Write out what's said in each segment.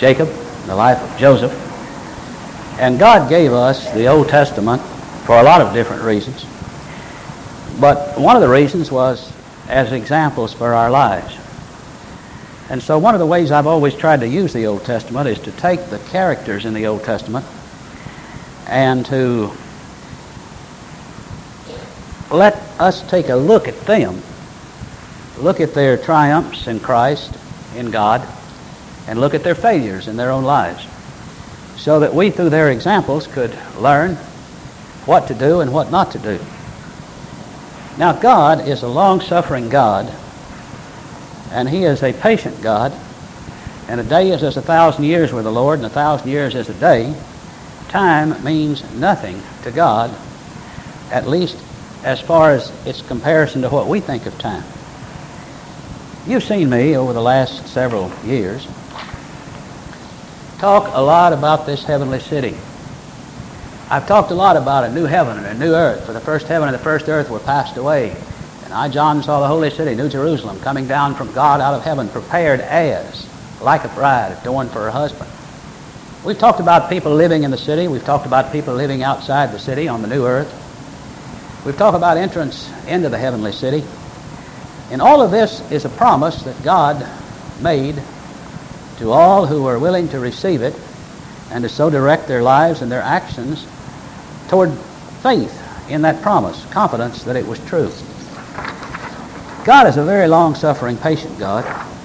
Jacob, the life of Joseph. And God gave us the Old Testament for a lot of different reasons. But one of the reasons was as examples for our lives. And so one of the ways I've always tried to use the Old Testament is to take the characters in the Old Testament and to let us take a look at them, look at their triumphs in Christ, in God, and look at their failures in their own lives, so that we, through their examples, could learn what to do and what not to do. Now, God is a long-suffering God, and He is a patient God, and a day is as 1,000 years with the Lord, and 1,000 years is a day. Time means nothing to God, at least as far as its comparison to what we think of time. You've seen me over the last several years talk a lot about this heavenly city. I've talked a lot about a new heaven and a new earth, for the first heaven and the first earth were passed away. And I, John, saw the holy city, New Jerusalem, coming down from God out of heaven, prepared as, like a bride, adorned for her husband. We've talked about people living in the city. We've talked about people living outside the city on the new earth. We've talked about entrance into the heavenly city. And all of this is a promise that God made to all who were willing to receive it and to so direct their lives and their actions toward faith in that promise, confidence that it was true. God is a very long-suffering, patient God.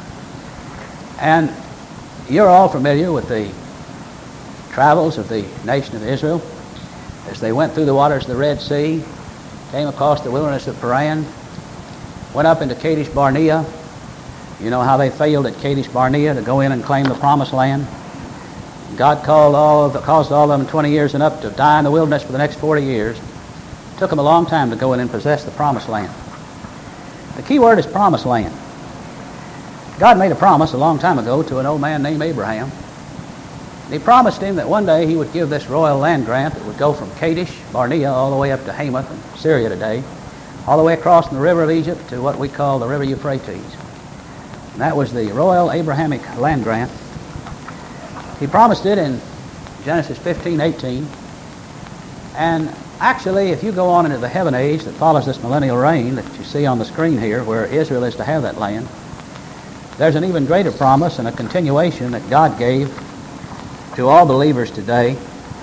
And you're all familiar with the travels of the nation of Israel as they went through the waters of the Red Sea, came across the wilderness of Paran, went up into Kadesh Barnea. You know how they failed at Kadesh Barnea to go in and claim the promised land. God caused all of them 20 years and up to die in the wilderness for the next 40 years. It took them a long time to go in and possess the promised land. The key word is promised land. God made a promise a long time ago to an old man named Abraham. And He promised him that one day He would give this royal land grant that would go from Kadesh Barnea all the way up to Hamath in Syria today, all the way across from the river of Egypt to what we call the river Euphrates. And that was the royal Abrahamic land grant. He promised it in Genesis 15:18. And actually, if you go on into the heaven age that follows this millennial reign that you see on the screen here, where Israel is to have that land, there's an even greater promise and a continuation that God gave to all believers today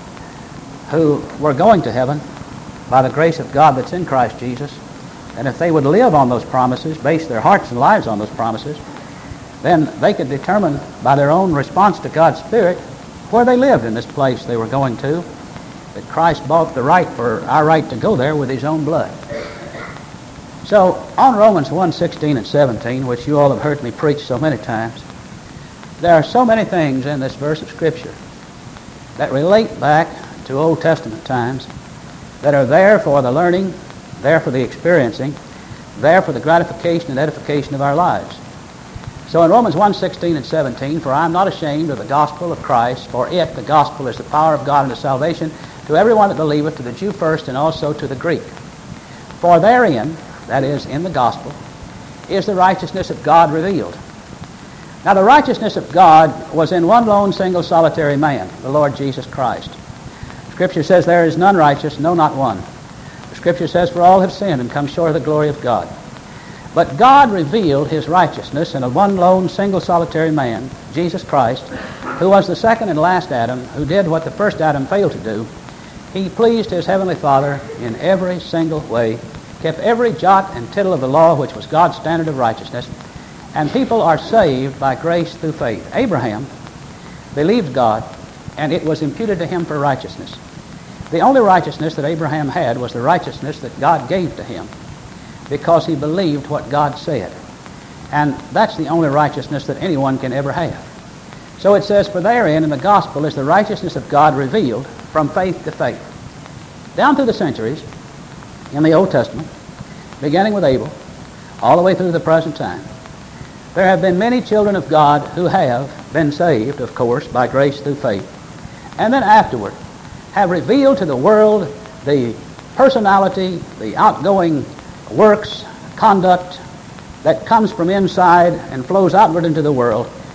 who were going to heaven by the grace of God that's in Christ Jesus. And if they would live on those promises, base their hearts and lives on those promises, then they could determine by their own response to God's Spirit where they lived in this place they were going to, that Christ bought the right for our right to go there with His own blood. So on Romans 1:16 and 17, which you all have heard me preach so many times, there are so many things in this verse of Scripture that relate back to Old Testament times that are there for the learning, there for the experiencing, there for the gratification and edification of our lives. So in Romans 1:16 and 17, for I am not ashamed of the gospel of Christ, for it, the gospel, is the power of God unto salvation to everyone that believeth, to the Jew first, and also to the Greek. For therein, that is, in the gospel, is the righteousness of God revealed. Now the righteousness of God was in one lone, single, solitary man, the Lord Jesus Christ. Scripture says, there is none righteous, no, not one. The Scripture says, for all have sinned and come short of the glory of God. But God revealed His righteousness in a one lone, single, solitary man, Jesus Christ, who was the second and last Adam, who did what the first Adam failed to do. He pleased His heavenly Father in every single way, kept every jot and tittle of the law, which was God's standard of righteousness, and people are saved by grace through faith. Abraham believed God, and it was imputed to him for righteousness. The only righteousness that Abraham had was the righteousness that God gave to him, because he believed what God said. And that's the only righteousness that anyone can ever have. So it says, for therein in the gospel is the righteousness of God revealed from faith to faith. Down through the centuries in the Old Testament, beginning with Abel, all the way through the present time, there have been many children of God who have been saved, of course, by grace through faith, and then afterward have revealed to the world the personality, the outgoing works, conduct that comes from inside and flows outward into the world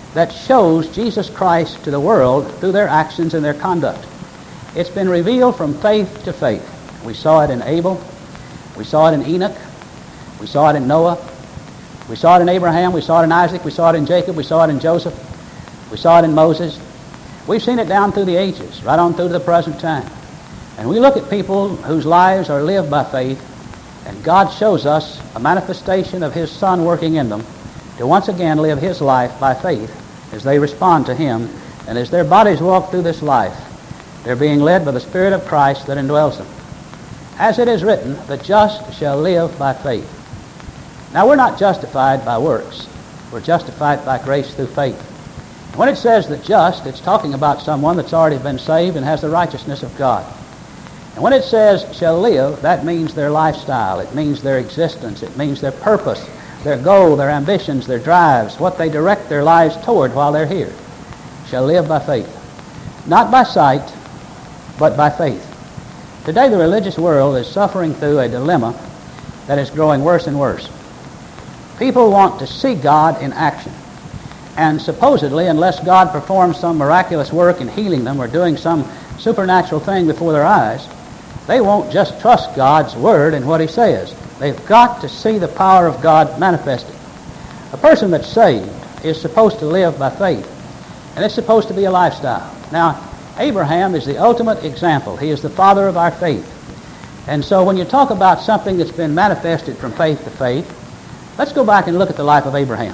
that shows Jesus Christ to the world through their actions and their conduct. It's been revealed from faith to faith. We saw it in Abel. We saw it in Enoch. We saw it in Noah. We saw it in Abraham. We saw it in Isaac. We saw it in Jacob. We saw it in Joseph. We saw it in Moses. We've seen it down through the ages, right on through to the present time. And we look at people whose lives are lived by faith, and God shows us a manifestation of His Son working in them to once again live His life by faith as they respond to Him. And as their bodies walk through this life, they're being led by the Spirit of Christ that indwells them. As it is written, the just shall live by faith. Now, we're not justified by works. We're justified by grace through faith. When it says the just, it's talking about someone that's already been saved and has the righteousness of God. And when it says shall live, that means their lifestyle. It means their existence. It means their purpose, their goal, their ambitions, their drives, what they direct their lives toward while they're here. Shall live by faith. Not by sight, but by faith. Today the religious world is suffering through a dilemma that is growing worse and worse. People want to see God in action. And supposedly, unless God performs some miraculous work in healing them or doing some supernatural thing before their eyes, they won't just trust God's word and what He says. They've got to see the power of God manifested. A person that's saved is supposed to live by faith, and it's supposed to be a lifestyle. Now, Abraham is the ultimate example. He is the father of our faith. And so when you talk about something that's been manifested from faith to faith, let's go back and look at the life of Abraham.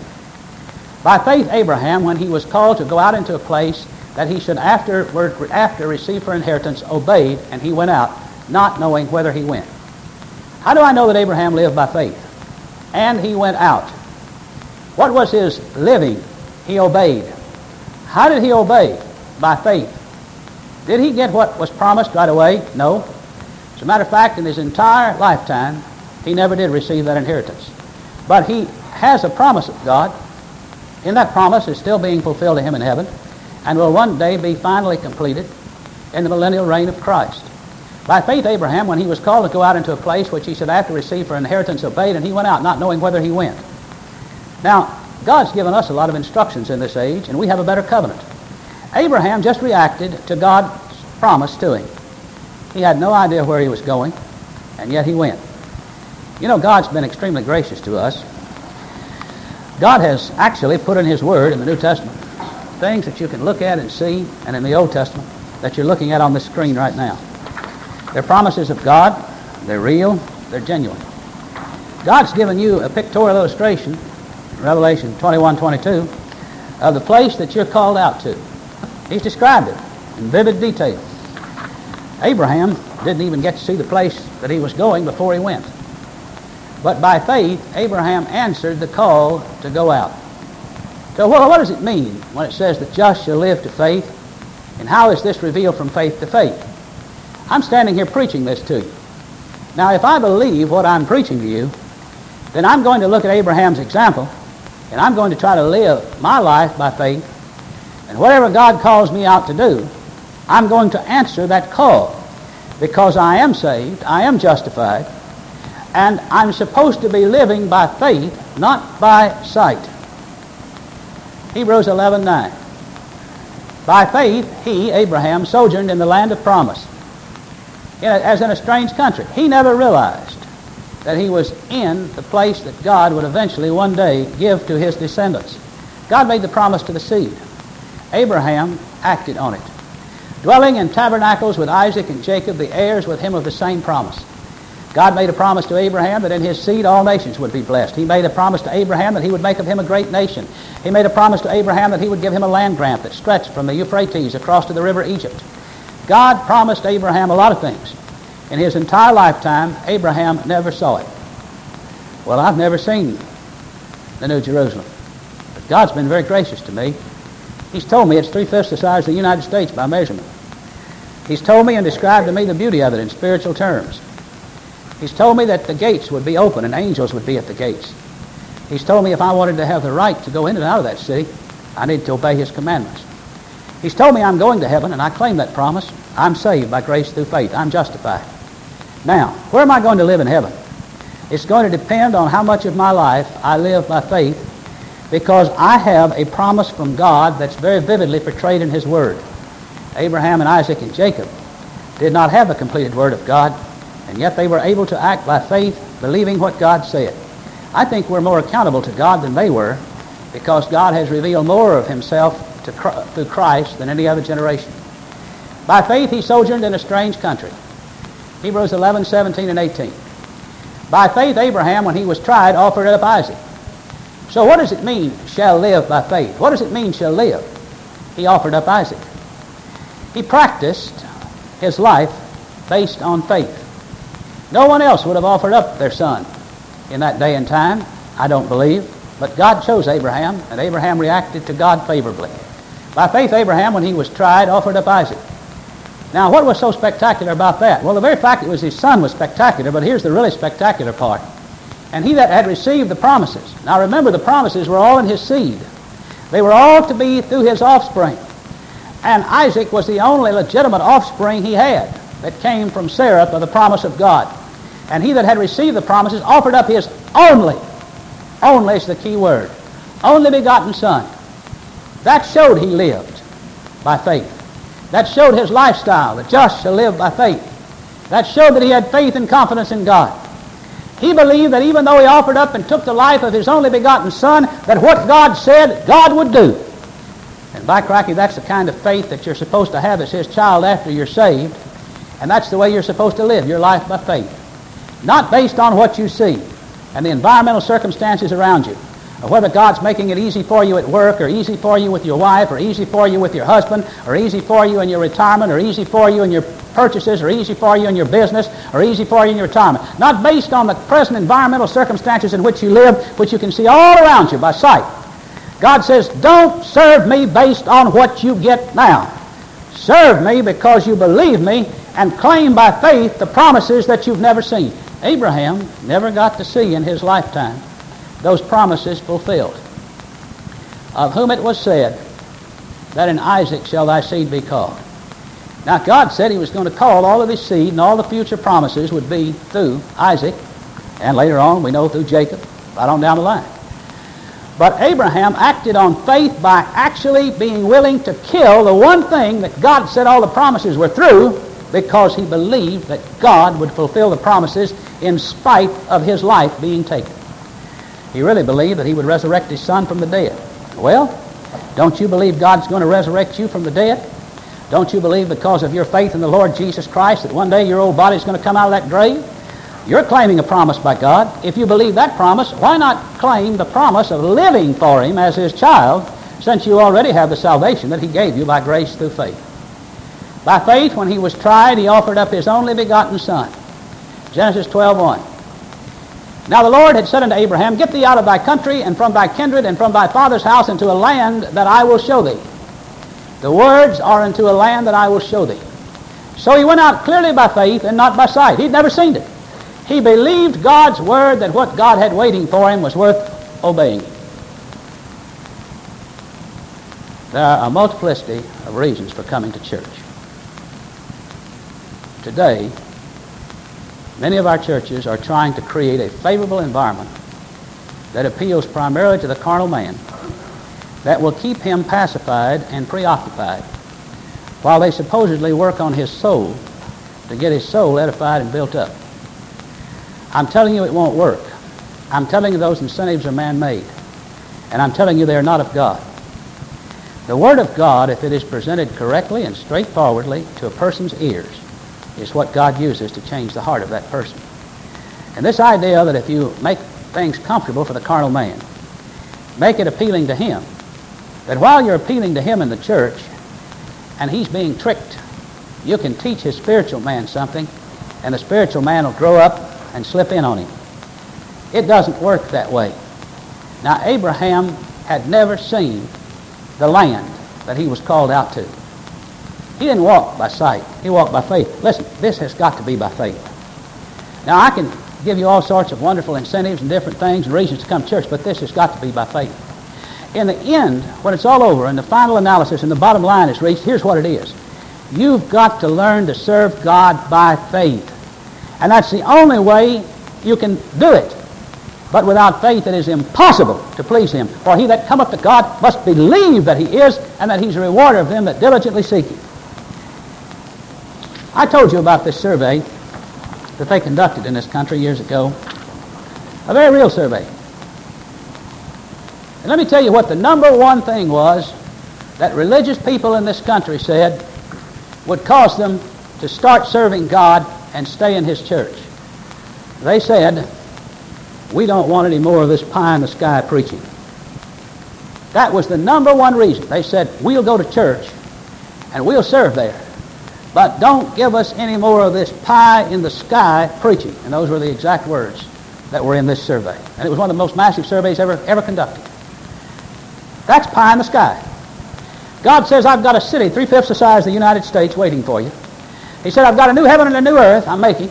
By faith, Abraham, when he was called to go out into a place that he should after receive for inheritance, obeyed, and he went out, not knowing whither he went. How do I know that Abraham lived by faith? And he went out. What was his living? He obeyed. How did he obey? By faith. Did he get what was promised right away? No. As a matter of fact, in his entire lifetime, he never did receive that inheritance. But he has a promise of God, and that promise is still being fulfilled to him in heaven, and will one day be finally completed in the millennial reign of Christ. By faith, Abraham, when he was called to go out into a place which he should after receive for inheritance, obeyed, and he went out, not knowing whither he went. Now, God's given us a lot of instructions in this age, and we have a better covenant. Abraham just reacted to God's promise to him. He had no idea where he was going, and yet he went. You know, God's been extremely gracious to us. God has actually put in His Word in the New Testament things that you can look at and see, and in the Old Testament that you're looking at on this screen right now. They're promises of God. They're real. They're genuine. God's given you a pictorial illustration, in Revelation 21:22, of the place that you're called out to. He's described it in vivid detail. Abraham didn't even get to see the place that he was going before he went. But by faith, Abraham answered the call to go out. So what does it mean when it says the just shall live to faith? And how is this revealed from faith to faith? I'm standing here preaching this to you. Now, if I believe what I'm preaching to you, then I'm going to look at Abraham's example, and I'm going to try to live my life by faith. And whatever God calls me out to do, I'm going to answer that call, because I am saved, I am justified, and I'm supposed to be living by faith, not by sight. Hebrews 11:9. By faith, he, Abraham, sojourned in the land of promise, as in a strange country. He never realized that he was in the place that God would eventually one day give to his descendants. God made the promise to the seed. Abraham acted on it, dwelling in tabernacles with Isaac and Jacob, the heirs with him of the same promise. God made a promise to Abraham that in his seed all nations would be blessed. He made a promise to Abraham that he would make of him a great nation. He made a promise to Abraham that he would give him a land grant that stretched from the Euphrates across to the river Egypt. God promised Abraham a lot of things. In his entire lifetime, Abraham never saw it. Well, I've never seen the New Jerusalem, but God's been very gracious to me. He's told me it's 3/5 the size of the United States by measurement. He's told me and described to me the beauty of it in spiritual terms. He's told me that the gates would be open and angels would be at the gates. He's told me if I wanted to have the right to go in and out of that city, I need to obey His commandments. He's told me I'm going to heaven, and I claim that promise. I'm saved by grace through faith. I'm justified. Now, where am I going to live in heaven? It's going to depend on how much of my life I live by faith because I have a promise from God that's very vividly portrayed in His Word. Abraham and Isaac and Jacob did not have the completed Word of God, and yet they were able to act by faith, believing what God said. I think we're more accountable to God than they were, because God has revealed more of Himself through Christ than any other generation. By faith he sojourned in a strange country. Hebrews 11, 17, and 18. By faith Abraham, when he was tried, offered up Isaac. So what does it mean, shall live by faith? What does it mean, shall live? He offered up Isaac. He practiced his life based on faith. No one else would have offered up their son in that day and time, I don't believe. But God chose Abraham, and Abraham reacted to God favorably. By faith Abraham, when he was tried, offered up Isaac. Now, what was so spectacular about that? Well, the very fact it was his son was spectacular, but here's the really spectacular part. And he that had received the promises. Now remember, the promises were all in his seed. They were all to be through his offspring. And Isaac was the only legitimate offspring he had that came from Sarah by the promise of God. And he that had received the promises offered up his only is the key word, only begotten son. That showed he lived by faith. That showed his lifestyle. The just shall live by faith. That showed that he had faith and confidence in God. He believed that even though he offered up and took the life of his only begotten son, that what God said, God would do. And by cracky, that's the kind of faith that you're supposed to have as His child after you're saved. And that's the way you're supposed to live your life, by faith. Not based on what you see and the environmental circumstances around you, or whether God's making it easy for you at work, or easy for you with your wife, or easy for you with your husband, or easy for you in your retirement, or easy for you in your purchases, or easy for you in your business, or easy for you in your retirement. Not based on the present environmental circumstances in which you live, which you can see all around you by sight. God says, don't serve me based on what you get now. Serve me because you believe me and claim by faith the promises that you've never seen. Abraham never got to see in his lifetime those promises fulfilled, of whom it was said that in Isaac shall thy seed be called. Now God said He was going to call all of His seed, and all the future promises would be through Isaac, and later on we know through Jacob, right on down the line. But Abraham acted on faith by actually being willing to kill the one thing that God said all the promises were through, because he believed that God would fulfill the promises in spite of his life being taken. He really believed that He would resurrect his son from the dead. Well, don't you believe God's going to resurrect you from the dead? Don't you believe because of your faith in the Lord Jesus Christ that one day your old body's going to come out of that grave? You're claiming a promise by God. If you believe that promise, why not claim the promise of living for Him as His child, since you already have the salvation that He gave you by grace through faith? By faith, when he was tried, he offered up his only begotten son. Genesis 12:1. Now the Lord had said unto Abraham, get thee out of thy country, and from thy kindred, and from thy father's house, into a land that I will show thee. The words are, into a land that I will show thee. So he went out clearly by faith and not by sight. He'd never seen it. He believed God's word that what God had waiting for him was worth obeying. There are a multiplicity of reasons for coming to church. Today, many of our churches are trying to create a favorable environment that appeals primarily to the carnal man, that will keep him pacified and preoccupied, while they supposedly work on his soul to get his soul edified and built up. I'm telling you it won't work. I'm telling you those incentives are man-made. And I'm telling you they are not of God. The Word of God, if it is presented correctly and straightforwardly to a person's ears, is what God uses to change the heart of that person. And this idea that if you make things comfortable for the carnal man, make it appealing to him, that while you're appealing to him in the church and he's being tricked, you can teach his spiritual man something, and the spiritual man will grow up and slip in on him. It doesn't work that way. Now, Abraham had never seen the land that he was called out to. He didn't walk by sight. He walked by faith. Listen, this has got to be by faith. Now, I can give you all sorts of wonderful incentives and different things and reasons to come to church, but this has got to be by faith. In the end, when it's all over and the final analysis and the bottom line is reached, here's what it is. You've got to learn to serve God by faith. And that's the only way you can do it. But without faith it is impossible to please him. For he that cometh to God must believe that he is, and that he's a rewarder of them that diligently seek him. I told you about this survey that they conducted in this country years ago. A very real survey. And let me tell you what the number one thing was that religious people in this country said would cause them to start serving God and stay in his church. They said, we don't want any more of this pie-in-the-sky preaching. That was the number one reason. They said, we'll go to church and we'll serve there, but don't give us any more of this pie-in-the-sky preaching. And those were the exact words that were in this survey. And it was one of the most massive surveys ever conducted. That's pie in the sky. God says, I've got a city 3/5 the size of the United States waiting for you. He said, I've got a new heaven and a new earth I'm making.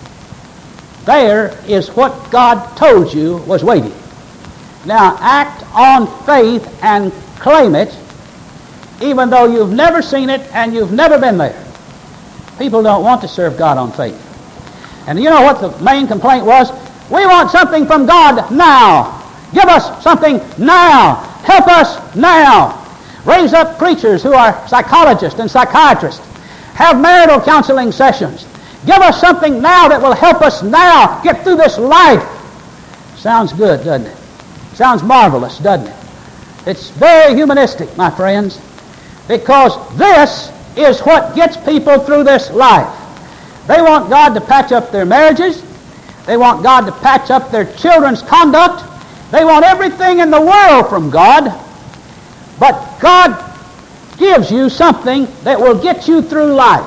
There is what God told you was waiting. Now act on faith and claim it, even though you've never seen it and you've never been there. People don't want to serve God on faith. And you know what the main complaint was? We want something from God now. Give us something now. Help us now. Raise up preachers who are psychologists and psychiatrists. Have marital counseling sessions. Give us something now that will help us now get through this life. Sounds good, doesn't it? Sounds marvelous, doesn't it? It's very humanistic, my friends, because this is what gets people through this life. They want God to patch up their marriages. They want God to patch up their children's conduct. They want everything in the world from God. But God gives you something that will get you through life.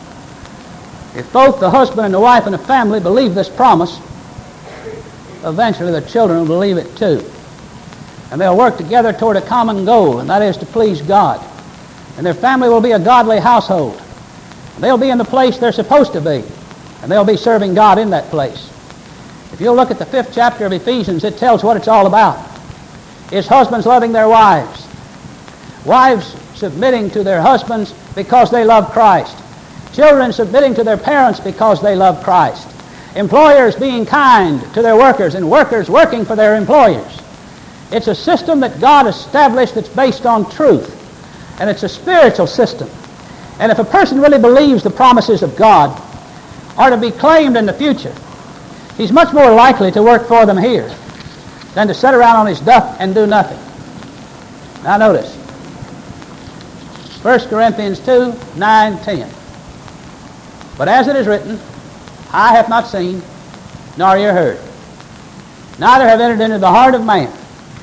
If both the husband and the wife and the family believe this promise, eventually the children will believe it too. And they'll work together toward a common goal, and that is to please God. And their family will be a godly household. They'll be in the place they're supposed to be, and they'll be serving God in that place. If you'll look at the 5th chapter of Ephesians, it tells what it's all about. It's husbands loving their wives. Wives submitting to their husbands because they love Christ. Children submitting to their parents because they love Christ. Employers being kind to their workers, and workers working for their employers. It's a system that God established that's based on truth. And it's a spiritual system. And if a person really believes the promises of God are to be claimed in the future, he's much more likely to work for them here than to sit around on his duff and do nothing. Now notice, 1 Corinthians 2, 9, 10. But as it is written, eye hath not seen, nor ear heard, neither have entered into the heart of man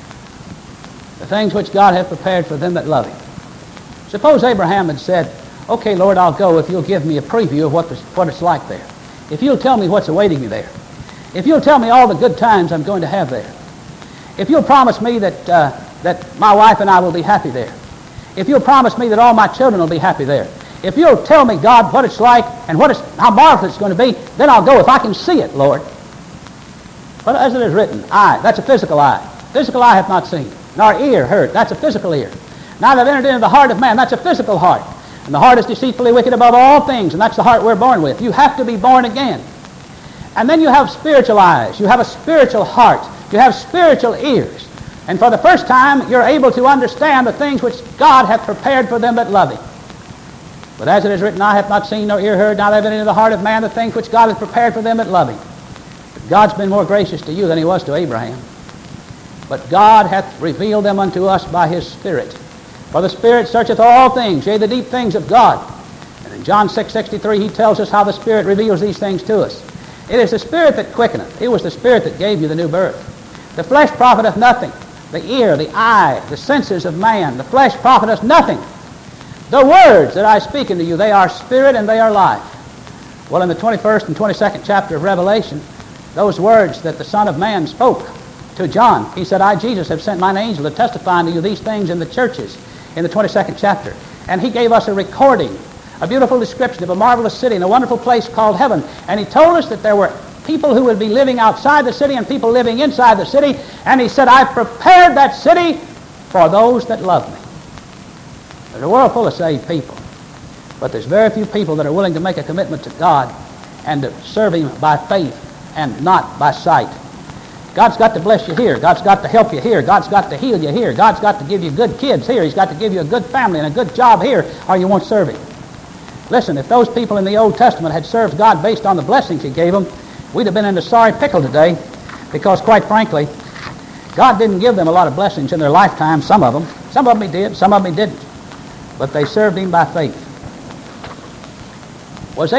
the things which God hath prepared for them that love him. Suppose Abraham had said, okay, Lord, I'll go if you'll give me a preview of what it's like there. If you'll tell me what's awaiting me there. If you'll tell me all the good times I'm going to have there. If you'll promise me that my wife and I will be happy there. If you'll promise me that all my children will be happy there. If you'll tell me, God, what it's like and how marvelous it's going to be, then I'll go if I can see it, Lord. But as it is written, eye, that's a physical eye. Physical eye hath not seen, nor ear heard, that's a physical ear. Neither have entered into the heart of man, that's a physical heart. And the heart is deceitfully wicked above all things, and that's the heart we're born with. You have to be born again. And then you have spiritual eyes. You have a spiritual heart. You have spiritual ears. And for the first time, you're able to understand the things which God hath prepared for them that love him. But as it is written, eye hath not seen, nor ear heard, neither have entered into the heart of man the things which God hath prepared for them that love him. But God's been more gracious to you than he was to Abraham. But God hath revealed them unto us by his Spirit. For the Spirit searcheth all things, yea, the deep things of God. And in John 6:63, he tells us how the Spirit reveals these things to us. It is the Spirit that quickeneth. It was the Spirit that gave you the new birth. The flesh profiteth nothing. The ear, the eye, the senses of man, the flesh profiteth nothing. The words that I speak unto you, they are spirit and they are life. Well, in the 21st and 22nd chapter of Revelation, those words that the Son of Man spoke to John, he said, I, Jesus, have sent mine angel to testify unto you these things in the churches, in the 22nd chapter. And he gave us a recording, a beautiful description of a marvelous city and a wonderful place called heaven. And he told us that there were people who would be living outside the city and people living inside the city. And he said, I've prepared that city for those that love me. There's a world full of saved people, but there's very few people that are willing to make a commitment to God and to serve him by faith and not by sight. God's got to bless you here. God's got to help you here. God's got to heal you here. God's got to give you good kids here. He's got to give you a good family and a good job here, or you won't serve Him. Listen, if those people in the Old Testament had served God based on the blessings He gave them, we'd have been in a sorry pickle today, because quite frankly, God didn't give them a lot of blessings in their lifetime, some of them. Some of them He did, some of them He didn't. But they served Him by faith. Was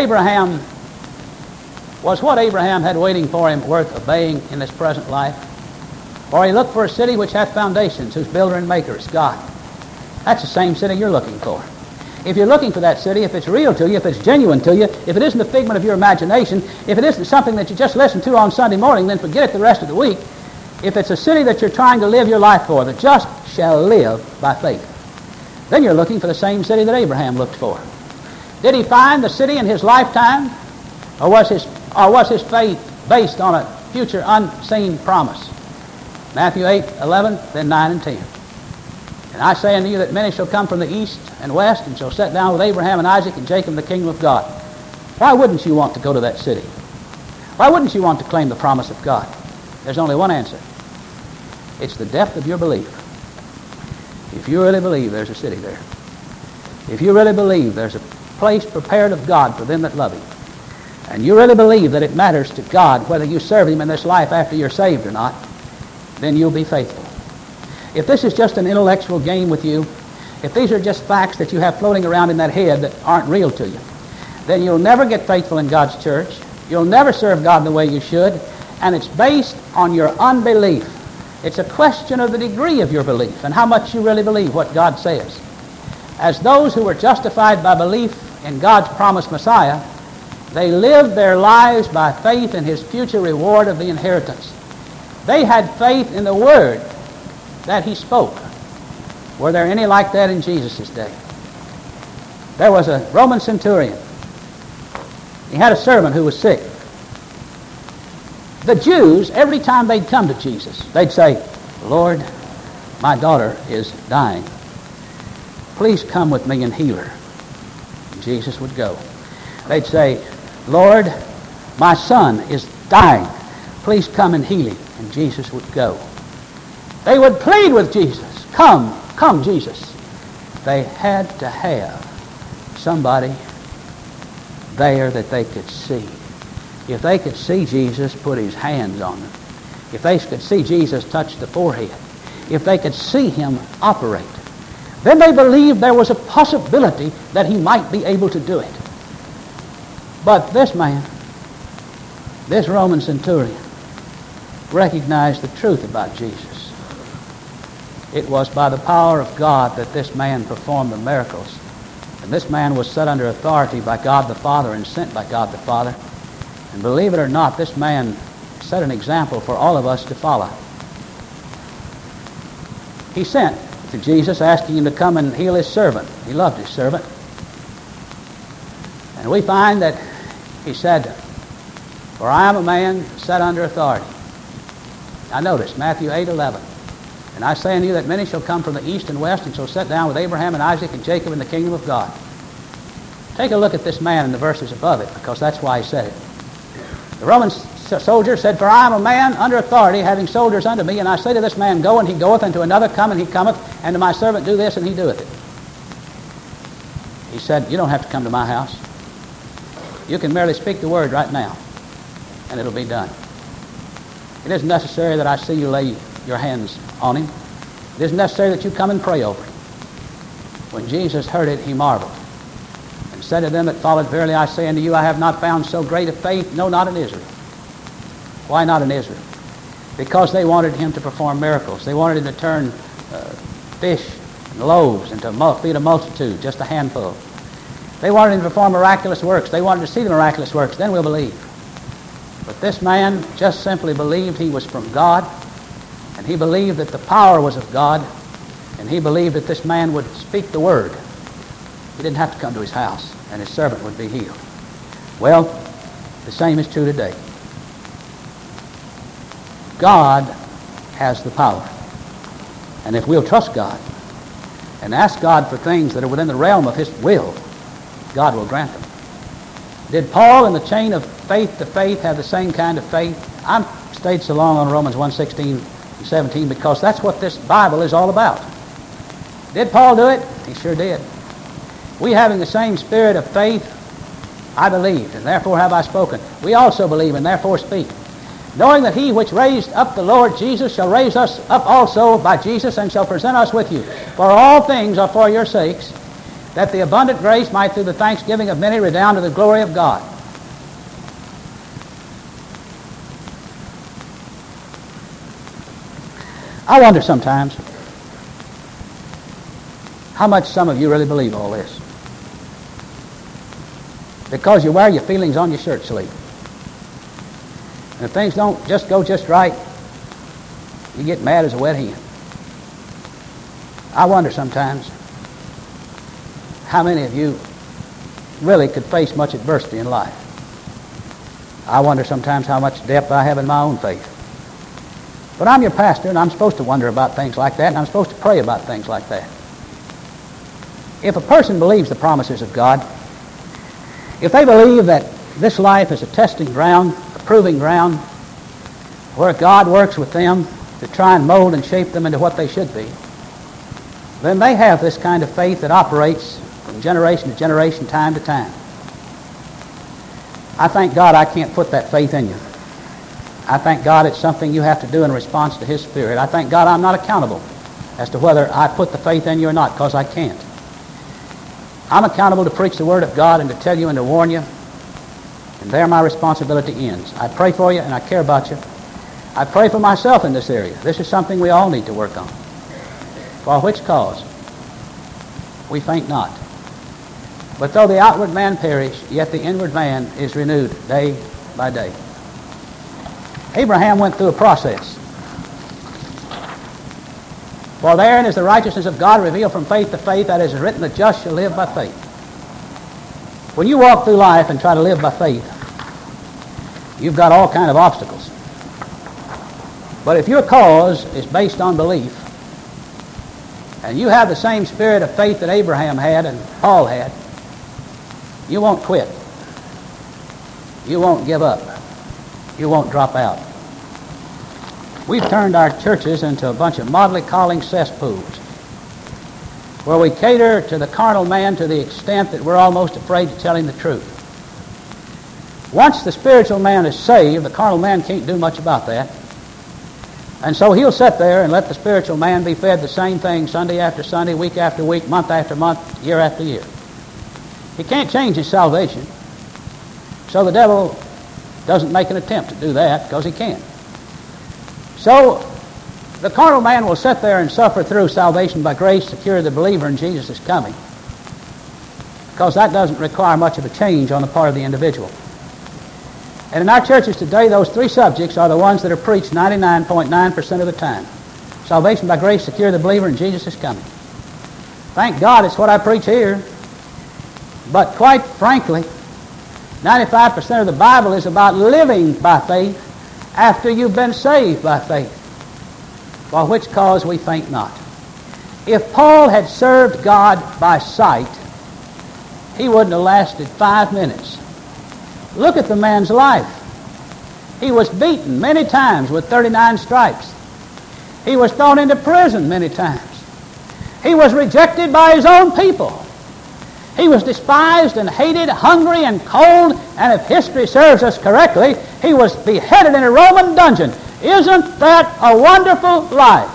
what Abraham had waiting for him worth obeying in this present life? For he looked for a city which hath foundations, whose builder and maker is God. That's the same city you're looking for. If you're looking for that city, if it's real to you, if it's genuine to you, if it isn't a figment of your imagination, if it isn't something that you just listen to on Sunday morning, then forget it the rest of the week. If it's a city that you're trying to live your life for, the just shall live by faith, then you're looking for the same city that Abraham looked for. Did he find the city in his lifetime, or was his faith based on a future unseen promise? Matthew 8:11, then 9 and 10. And I say unto you that many shall come from the east and west, and shall sit down with Abraham and Isaac and Jacob in the kingdom of God. Why wouldn't you want to go to that city? Why wouldn't you want to claim the promise of God? There's only one answer. It's the depth of your belief. If you really believe there's a city there, if you really believe there's a place prepared of God for them that love Him, and you really believe that it matters to God whether you serve Him in this life after you're saved or not, then you'll be faithful. If this is just an intellectual game with you, if these are just facts that you have floating around in that head that aren't real to you, then you'll never get faithful in God's church. You'll never serve God the way you should, and it's based on your unbelief. It's a question of the degree of your belief and how much you really believe what God says. As those who were justified by belief in God's promised Messiah, they lived their lives by faith in His future reward of the inheritance. They had faith in the Word that He spoke. Were there any like that in Jesus' day? There was a Roman centurion. He had a servant who was sick. The Jews, every time they'd come to Jesus, they'd say, Lord, my daughter is dying. Please come with me and heal her. And Jesus would go. They'd say, Lord, my son is dying. Please come and heal him. And Jesus would go. They would plead with Jesus. Come, come, Jesus. They had to have somebody there that they could see. If they could see Jesus put His hands on them, if they could see Jesus touch the forehead, if they could see Him operate, then they believed there was a possibility that He might be able to do it. But this man, this Roman centurion, recognized the truth about Jesus. It was by the power of God that this man performed the miracles. And this man was set under authority by God the Father and sent by God the Father. And believe it or not, this man set an example for all of us to follow. He sent to Jesus asking Him to come and heal His servant. He loved His servant. And we find that He said, For I am a man set under authority. Now notice, Matthew 8:11. And I say unto you that many shall come from the east and west and shall sit down with Abraham and Isaac and Jacob in the kingdom of God. Take a look at this man in the verses above it, because that's why he said it. The Roman soldier said, For I am a man under authority, having soldiers under me, and I say to this man, Go, and he goeth, and to another, Come, and he cometh, and to my servant, Do this, and he doeth it. He said, You don't have to come to my house. You can merely speak the word right now, and it'll be done. It isn't necessary that I see you lay your hands on him. It isn't necessary that you come and pray over him. When Jesus heard it, He marveled, and said to them that followed, Verily I say unto you, I have not found so great a faith, no, not in Israel. Why not in Israel? Because they wanted Him to perform miracles. They wanted Him to turn fish and loaves into feed a multitude, just a handful. They wanted Him to perform miraculous works. They wanted to see the miraculous works. Then we'll believe. But this man just simply believed He was from God, and he believed that the power was of God, and he believed that this man would speak the word. He didn't have to come to his house, and his servant would be healed. Well, the same is true today. God has the power. And if we'll trust God and ask God for things that are within the realm of His will, God will grant them. Did Paul in the chain of faith to faith have the same kind of faith? I'm stayed so long on Romans 1:16 and 17 because that's what this Bible is all about. Did Paul do it? He sure did. We having the same spirit of faith, I believed, and therefore have I spoken. We also believe, and therefore speak. Knowing that he which raised up the Lord Jesus shall raise us up also by Jesus, and shall present us with you. For all things are for your sakes, that the abundant grace might through the thanksgiving of many redound to the glory of God. I wonder sometimes how much some of you really believe all this. Because you wear your feelings on your shirt sleeve. And if things don't just go just right, you get mad as a wet hen. I wonder sometimes how many of you really could face much adversity in life. I wonder sometimes how much depth I have in my own faith. But I'm your pastor, and I'm supposed to wonder about things like that, and I'm supposed to pray about things like that. If a person believes the promises of God, if they believe that this life is a testing ground, a proving ground, where God works with them to try and mold and shape them into what they should be, then they have this kind of faith that operates from generation to generation, time to time. I thank God I can't put that faith in you. I thank God it's something you have to do in response to His Spirit. I thank God I'm not accountable as to whether I put the faith in you or not, because I can't. I'm accountable to preach the Word of God and to tell you and to warn you, and there my responsibility ends. I pray for you and I care about you. I pray for myself in this area. This is something we all need to work on. For which cause we faint not. But though the outward man perish, yet the inward man is renewed day by day. Abraham went through a process. For therein is the righteousness of God revealed from faith to faith, that is written, the just shall live by faith. When you walk through life and try to live by faith, you've got all kind of obstacles. But if your cause is based on belief, and you have the same spirit of faith that Abraham had and Paul had, you won't quit. You won't give up. You won't drop out. We've turned our churches into a bunch of motley calling cesspools where we cater to the carnal man to the extent that we're almost afraid to tell him the truth. Once the spiritual man is saved, the carnal man can't do much about that. And so he'll sit there and let the spiritual man be fed the same thing Sunday after Sunday, week after week, month after month, year after year. He can't change his salvation. So the devil doesn't make an attempt to do that because he can't. So the carnal man will sit there and suffer through salvation by grace, secure the believer in Jesus' coming, because that doesn't require much of a change on the part of the individual. And in our churches today, those three subjects are the ones that are preached 99.9% of the time. Salvation by grace, secure the believer in Jesus' coming. Thank God it's what I preach here. But quite frankly, 95% of the Bible is about living by faith after you've been saved by faith, for which cause we faint not. If Paul had served God by sight, he wouldn't have lasted 5 minutes. Look at the man's life. He was beaten many times with 39 stripes. He was thrown into prison many times. He was rejected by his own people. He was despised and hated, hungry and cold, and if history serves us correctly, he was beheaded in a Roman dungeon. Isn't that a wonderful life?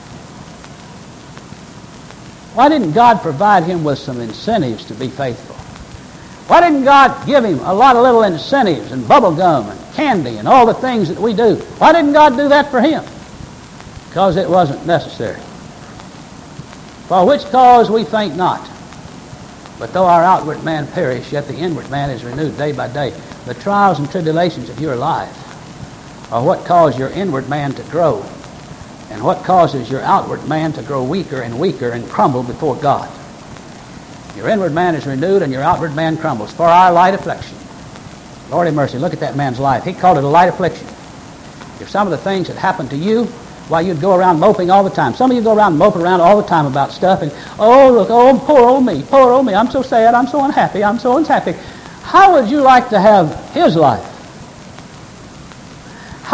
Why didn't God provide him with some incentives to be faithful? Why didn't God give him a lot of little incentives and bubble gum and candy and all the things that we do? Why didn't God do that for him? Because it wasn't necessary. For which cause we faint not. But though our outward man perish, yet the inward man is renewed day by day. The trials and tribulations of your life are what cause your inward man to grow, and what causes your outward man to grow weaker and crumble before God. Your inward man is renewed and your outward man crumbles. For our light affliction. Lord have mercy, look at that man's life. He called it a light affliction. If some of the things that happened to you, why, you'd go around moping all the time. Some of you go around moping around all the time about stuff, and, oh, look, oh, poor old me, I'm so sad, I'm so unhappy, I'm so unhappy. How would you like to have his life?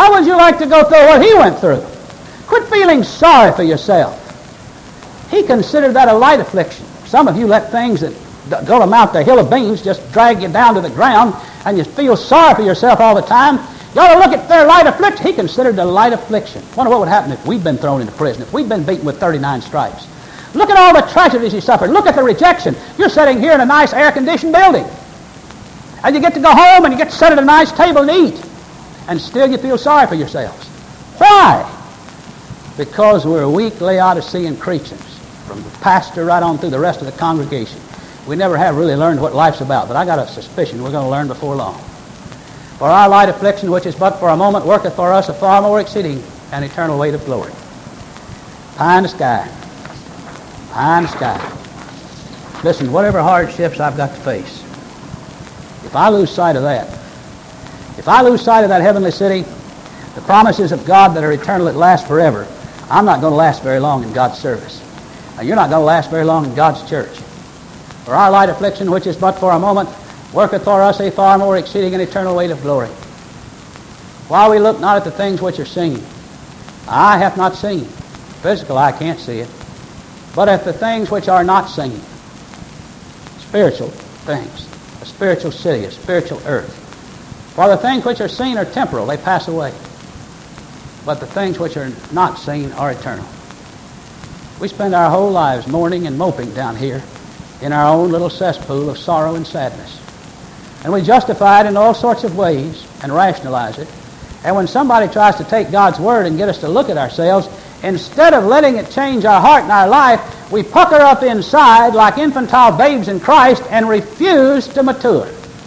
How would you like to go through what he went through? Quit feeling sorry for yourself. He considered that a light affliction. Some of you let things that go to Mount the Hill of Beans just drag you down to the ground, and you feel sorry for yourself all the time. You ought to look at their light affliction. He considered it a light affliction. Wonder what would happen if we'd been thrown into prison, if we'd been beaten with 39 stripes. Look at all the tragedies he suffered. Look at the rejection. You're sitting here in a nice air-conditioned building, and you get to go home and you get to sit at a nice table and eat, and still you feel sorry for yourselves. Why? Because we're weak Laodicean creatures, from the pastor right on through the rest of the congregation. We never have really learned what life's about, but I got a suspicion we're going to learn before long. For our light affliction, which is but for a moment, worketh for us a far more exceeding and eternal weight of glory. Pie in the sky. Pie in the sky. Listen, whatever hardships I've got to face, if I lose sight of that, if I lose sight of that heavenly city, the promises of God that are eternal, that last forever, I'm not going to last very long in God's service. And you're not going to last very long in God's church. For our light affliction, which is but for a moment, worketh for us a far more exceeding and eternal weight of glory. While we look not at the things which are seen, eye hath not seen, physical eye can't see it, but at the things which are not seen, spiritual things, a spiritual city, a spiritual earth. For the things which are seen are temporal, they pass away, but the things which are not seen are eternal. We spend our whole lives mourning and moping down here in our own little cesspool of sorrow and sadness. And we justify it in all sorts of ways and rationalize it. And when somebody tries to take God's Word and get us to look at ourselves, instead of letting it change our heart and our life, we pucker up inside like infantile babes in Christ and refuse to mature.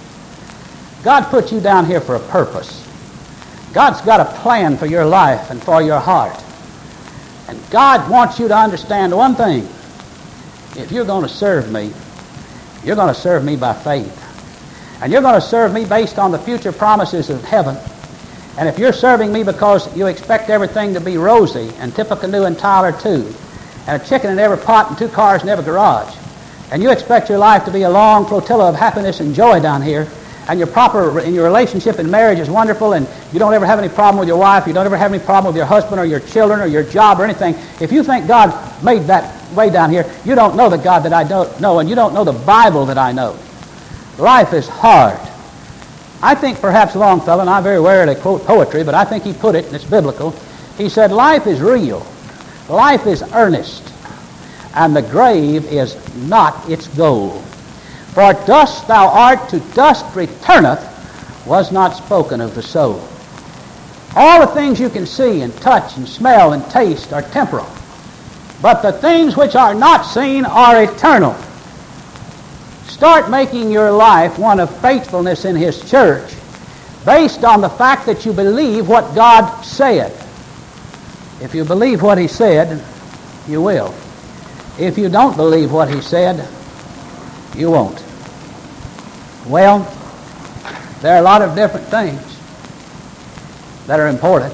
God put you down here for a purpose. God's got a plan for your life and for your heart. And God wants you to understand one thing. If you're going to serve me, you're going to serve me by faith. And you're going to serve me based on the future promises of heaven. And if you're serving me because you expect everything to be rosy and Tippecanoe and Tyler too, and a chicken in every pot and 2 cars in every garage, and you expect your life to be a long flotilla of happiness and joy down here, and your relationship in marriage is wonderful, and you don't ever have any problem with your wife, you don't ever have any problem with your husband or your children or your job or anything, if you think God made that way down here, you don't know the God that I don't know, and you don't know the Bible that I know. Life is hard. I think perhaps Longfellow, and I very rarely quote poetry, but I think he put it, and it's biblical. He said, life is real, life is earnest, and the grave is not its goal. For dust thou art, to dust returneth, was not spoken of the soul. All the things you can see and touch and smell and taste are temporal, but the things which are not seen are eternal. Start making your life one of faithfulness in His church based on the fact that you believe what God said. If you believe what He said, you will. If you don't believe what He said, you won't. Well, there are a lot of different things that are important.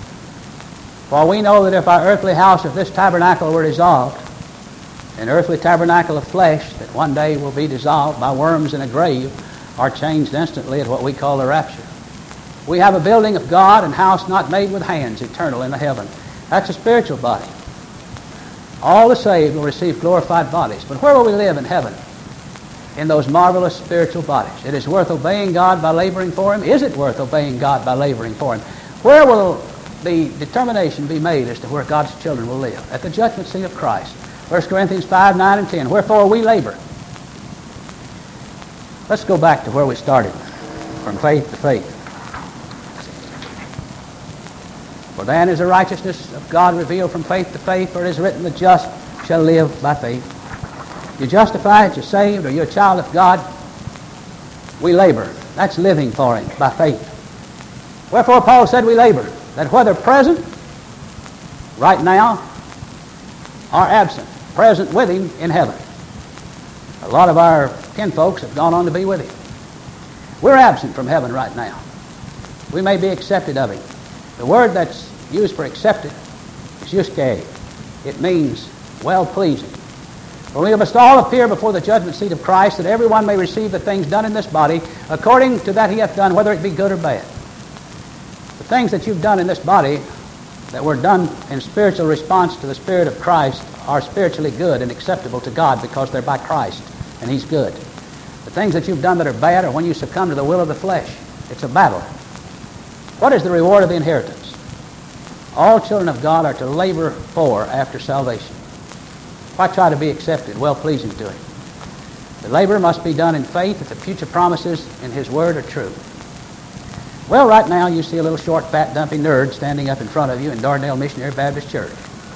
For we know that if our earthly house, if this tabernacle were dissolved, an earthly tabernacle of flesh that one day will be dissolved by worms in a grave are changed instantly at what we call the rapture. We have a building of God and house not made with hands, eternal in the heaven. That's a spiritual body. All the saved will receive glorified bodies. But where will we live in heaven? In those marvelous spiritual bodies. It is worth obeying God by laboring for Him. Is it worth obeying God by laboring for Him? Where will the determination be made as to where God's children will live? At the judgment seat of Christ. 1 Corinthians 5, 9, and 10. Wherefore we labor. Let's go back to where we started. From faith to faith. For then is the righteousness of God revealed from faith to faith, for it is written, the just shall live by faith. You're justified, you're saved, or you're a child of God. We labor. That's living for Him by faith. Wherefore Paul said we labor, that whether present, right now, or absent, present with Him in heaven. A lot of our kinfolks have gone on to be with Him. We're absent from heaven right now. We may be accepted of Him. The word that's used for accepted is juskei. It means well-pleasing. For we must all appear before the judgment seat of Christ, that everyone may receive the things done in this body according to that he hath done, whether it be good or bad. The things that you've done in this body that were done in spiritual response to the Spirit of Christ are spiritually good and acceptable to God because they're by Christ, and He's good. The things that you've done that are bad are when you succumb to the will of the flesh. It's a battle. What is the reward of the inheritance? All children of God are to labor for after salvation. Why try to be accepted, well-pleasing to Him? The labor must be done in faith that the future promises in His Word are true. Well, right now you see a little short, fat, dumpy nerd standing up in front of you in Dardanelle Missionary Baptist Church.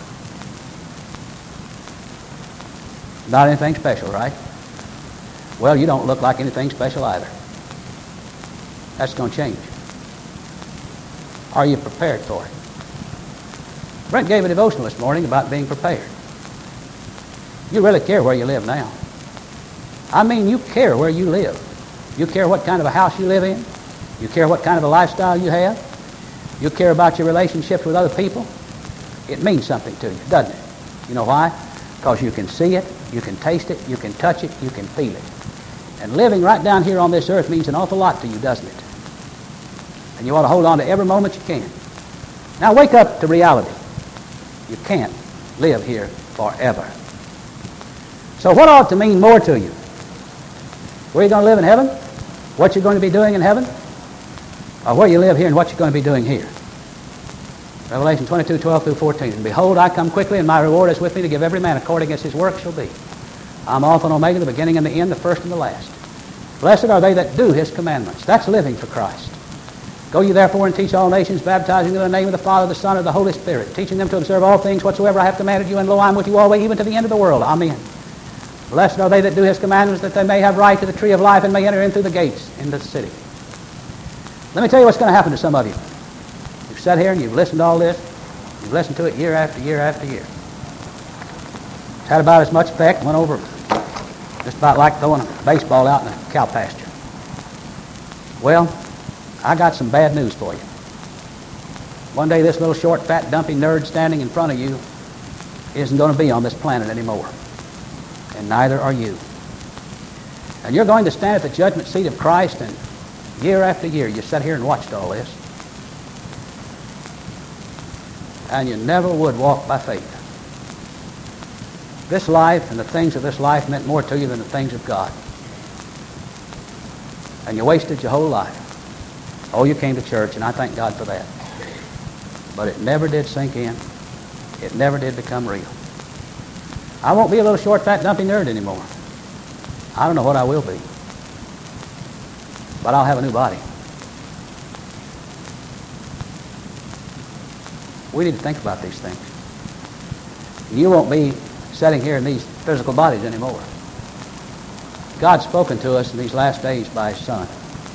Not anything special, right? Well, you don't look like anything special either. That's going to change. Are you prepared for it? Brent gave a devotional this morning about being prepared. You really care where you live now. I mean, you care where you live. You care what kind of a house you live in. You care what kind of a lifestyle you have. You care about your relationships with other people. It means something to you, doesn't it? You know why? Because you can see it, you can taste it, you can touch it, you can feel it. And living right down here on this earth means an awful lot to you, doesn't it? And you ought to hold on to every moment you can. Now wake up to reality. You can't live here forever. So what ought to mean more to you? Where are you going to live in heaven? What you're going to be doing in heaven? Or where you live here and what you're going to be doing here? Revelation 22:12 through 14. And behold, I come quickly, and my reward is with me to give every man according as his work shall be. I'm Alpha and Omega, the beginning and the end, the first and the last. Blessed are they that do His commandments. That's living for Christ. Go ye therefore and teach all nations, baptizing them in the name of the Father, the Son, and the Holy Spirit, teaching them to observe all things whatsoever I have commanded you, and lo, I'm with you always, even to the end of the world. Amen. Blessed are they that do His commandments, that they may have right to the tree of life and may enter in through the gates into the city. Let me tell you what's going to happen to some of you. You've sat here and you've listened to all this. You've listened to it year after year after year. It's had about as much effect, went over just about like throwing a baseball out in a cow pasture. Well, I got some bad news for you. One day this little short, fat, dumpy nerd standing in front of you isn't going to be on this planet anymore. And neither are you. And you're going to stand at the judgment seat of Christ, and year after year you sat here and watched all this. And you never would walk by faith. This life and the things of this life meant more to you than the things of God. And you wasted your whole life. Oh, you came to church, and I thank God for that. But it never did sink in. It never did become real. I won't be a little short, fat, dumpy nerd anymore. I don't know what I will be. But I'll have a new body. We need to think about these things. You won't be sitting here in these physical bodies anymore. God's spoken to us in these last days by His Son.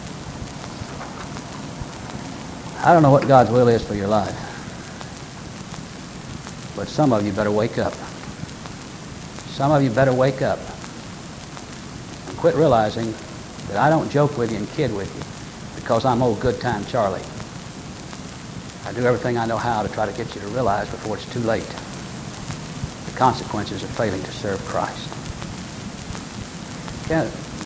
I don't know what God's will is for your life. But some of you better wake up. Some of you better wake up and quit realizing that I don't joke with you and kid with you because I'm old good time Charlie. I do everything I know how to try to get you to realize before it's too late the consequences of failing to serve Christ. Yeah.